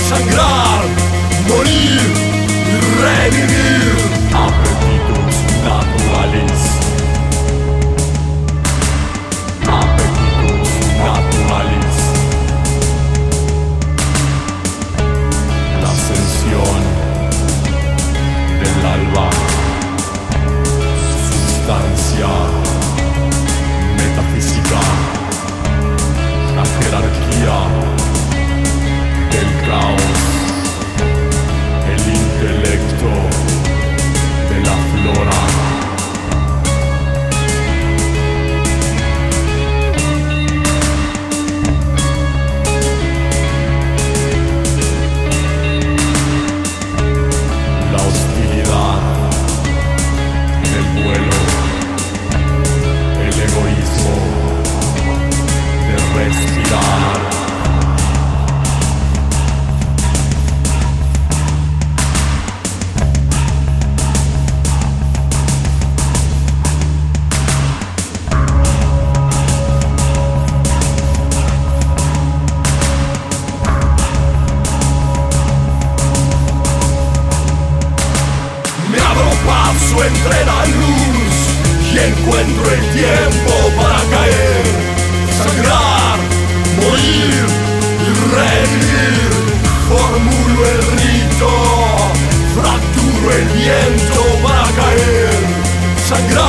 sangrar, morir y revivir. Appetitus naturalis. Appetitus naturalis. La ascensión del alba, sustancia metafísica, la jerarquía del caos, el intelecto de la flora. La hostilidad, el vuelo, el egoísmo de respirar. Me abro paso entre la luz y encuentro el tiempo para caer, sangrar, morir y revivir. Formulo el rito, fracturo el viento para caer, sangrar.